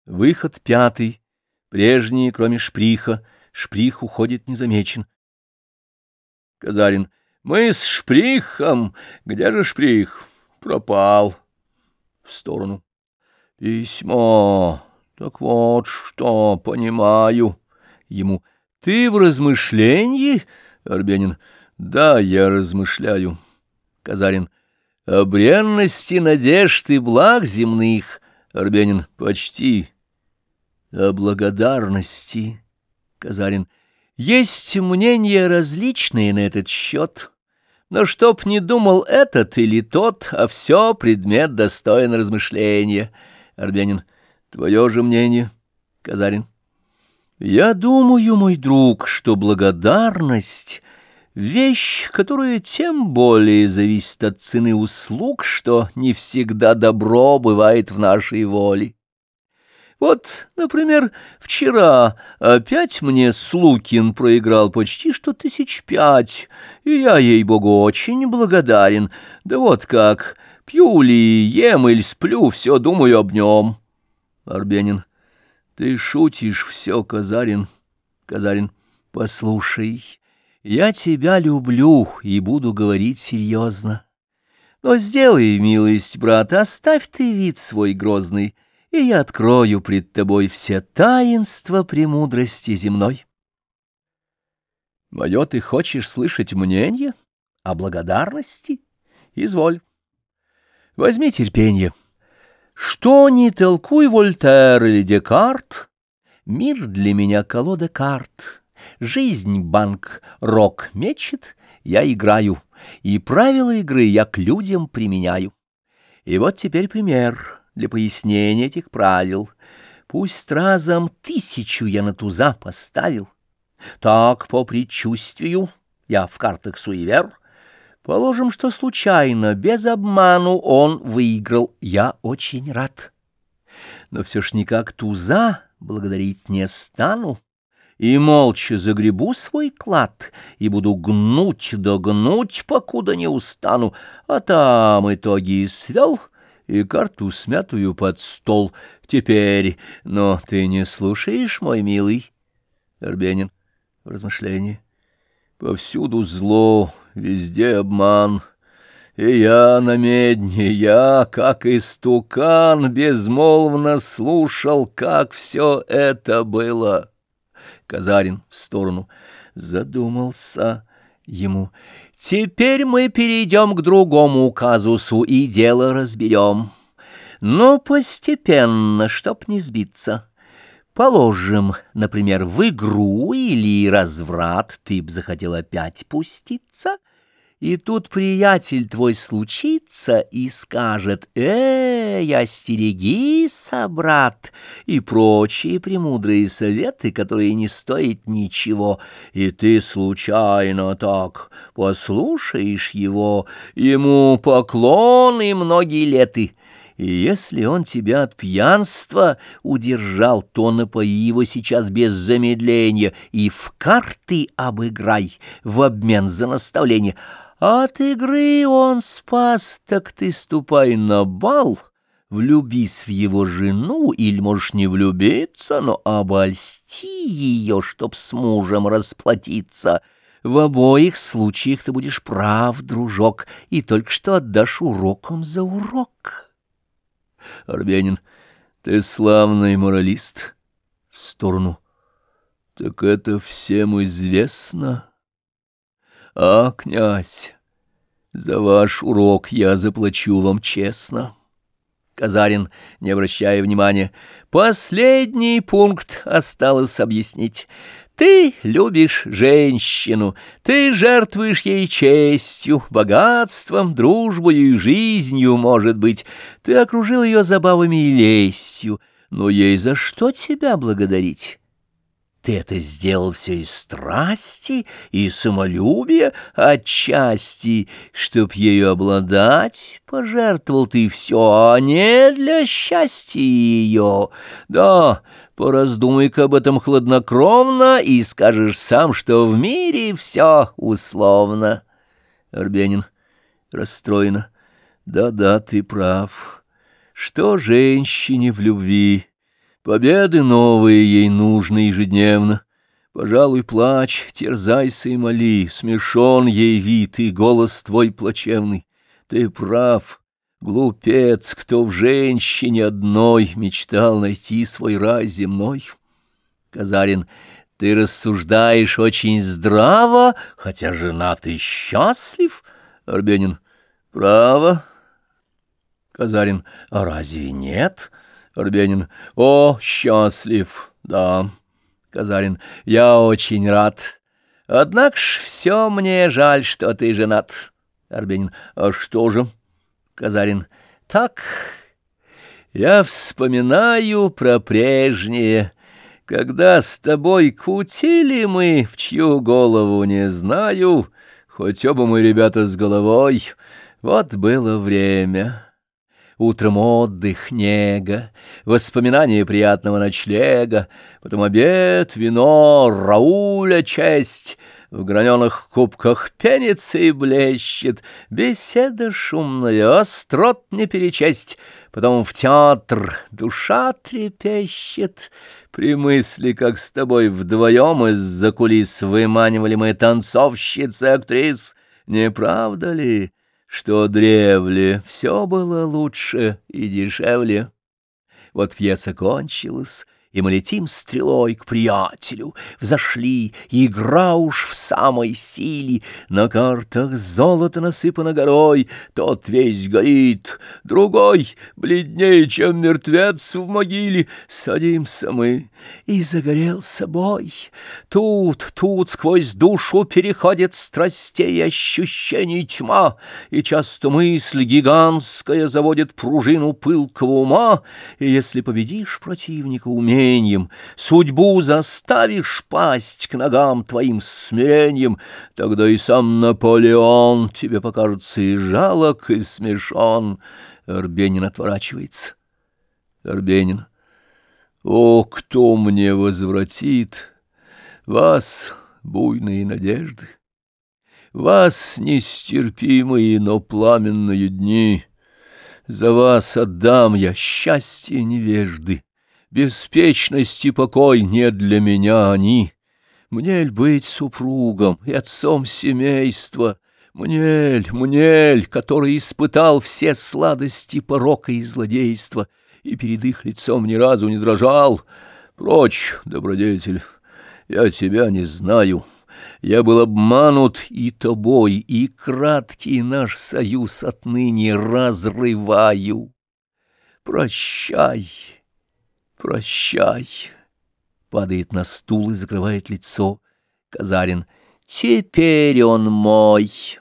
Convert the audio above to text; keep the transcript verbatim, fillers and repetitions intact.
Выход пятый. Прежний, кроме шприха. Шприх уходит незамечен. Казарин. Мы с шприхом. Где же шприх? Пропал. В сторону. Письмо. Так вот что, понимаю. Ему. Ты в размышлении? Арбенин. Да, я размышляю. Казарин. О бренности надежд и благ земных. Арбенин. Почти. О благодарности. Казарин. Есть мнения различные на этот счет, но чтоб не думал этот или тот, а все предмет достоин размышления. Арбенин. Твое же мнение. Казарин. Я думаю, мой друг, что благодарность — вещь, которая тем более зависит от цены услуг, что не всегда добро бывает в нашей воле. Вот, например, вчера опять мне Слукин проиграл почти что тысяч пять, и я, ей-богу, очень благодарен. Да вот как, пью ли, ем или сплю, все думаю об нем. Арбенин. Ты шутишь все, Казарин. Казарин. Послушай, я тебя люблю и буду говорить серьезно. Но сделай милость, брат, оставь ты вид свой грозный, и я открою пред тобой все таинства премудрости земной. Мое ты хочешь слышать мнение о благодарности? Изволь. Возьми терпенье. Что ни толкуй Вольтер или Декарт, мир для меня колода карт. Жизнь банк, рок мечет, я играю, и правила игры я к людям применяю. И вот теперь пример для пояснения этих правил. Пусть разом тысячу я на туза поставил. Так, по предчувствию, я в картах суевер. Положим, что случайно, без обману, он выиграл. Я очень рад. Но все ж никак туза благодарить не стану. И молча загребу свой клад, и буду гнуть да гнуть, покуда не устану. А там итоги свел, и карту смятую под стол. Теперь, но ты не слушаешь, мой милый? Арбенин в размышлении. Повсюду зло, везде обман. И я на медне, я, как истукан, безмолвно слушал, как все это было. Казарин в сторону. Задумался ему. Теперь мы перейдем к другому казусу и дело разберем. Но постепенно, чтоб не сбиться. Положим, например, в игру или разврат ты б захотел опять пуститься, и тут приятель твой случится и скажет: «Эй, остерегись, брат», и прочие премудрые советы, которые не стоят ничего, и ты случайно так послушаешь его, ему поклон и многие леты. И если он тебя от пьянства удержал, то напои его сейчас без замедления и в карты обыграй в обмен за наставление. От игры он спас, так ты ступай на бал, влюбись в его жену, или можешь не влюбиться, но обольсти ее, чтоб с мужем расплатиться. В обоих случаях ты будешь прав, дружок, и только что отдашь уроком за урок. Арбенин. Ты славный моралист. В сторону. Так это всем известно. А, князь, за ваш урок я заплачу вам честно. Казарин, не обращая внимания. Последний пункт осталось объяснить. Ты любишь женщину, ты жертвуешь ей честью, богатством, дружбой и жизнью, может быть. Ты окружил ее забавами и лестью, но ей за что тебя благодарить? Ты это сделал все из страсти и самолюбия отчасти, чтоб ею обладать, пожертвовал ты все, а не для счастья ее. Да, пораздумай-ка об этом хладнокровно и скажешь сам, что в мире все условно. Арбенин расстроенно. Да-да, ты прав. Что женщине в любви? Победы новые ей нужны ежедневно. Пожалуй, плачь, терзайся и моли, смешон ей вид и голос твой плачевный. Ты прав, глупец, кто в женщине одной мечтал найти свой рай земной. Казарин. Ты рассуждаешь очень здраво, хотя женат и счастлив. Арбенин. Право. Казарин. А разве нет? Арбенин. О, счастлив, да. Казарин. Я очень рад. Однако ж все мне жаль, что ты женат. Арбенин. А что же? Казарин. Так, я вспоминаю про прежнее. Когда с тобой кутили мы, в чью голову не знаю, хоть оба мы ребята с головой, вот было время. Утром отдых, нега, воспоминания приятного ночлега, потом обед, вино, Рауля честь, в граненых кубках пенится и блещет, беседа шумная, острот не перечесть, потом в театр душа трепещет. При мысли, как с тобой вдвоем из-за кулис выманивали мы танцовщиц и актрис, не правда ли, что древле все было лучше и дешевле? Вот пьеса кончилась, и мы летим стрелой к приятелю. Взошли, игра уж в самой силе. На картах золото насыпано горой. Тот весь горит, другой бледнее, чем мертвец в могиле. Садимся мы, и загорелся бой. Тут, тут сквозь душу переходит страстей и ощущений тьма, и часто мысль гигантская заводит пружину пылкого ума, и если победишь противника умением, судьбу заставишь пасть к ногам твоим смирением, тогда и сам Наполеон тебе покажется и жалок, и смешон. Арбенин отворачивается. Арбенин. О, кто мне возвратит вас, буйные надежды, вас, нестерпимые, но пламенные дни? За вас отдам я счастье невежды, беспечность и покой не для меня они. Мне ль быть супругом и отцом семейства? Мне ль, мне ль, который испытал все сладости порока и злодейства, и перед их лицом ни разу не дрожал? Прочь, добродетель, я тебя не знаю. Я был обманут и тобой, и краткий наш союз отныне разрываю. Прощай, прощай. Падает на стул и закрывает лицо. Казарин. Теперь он мой.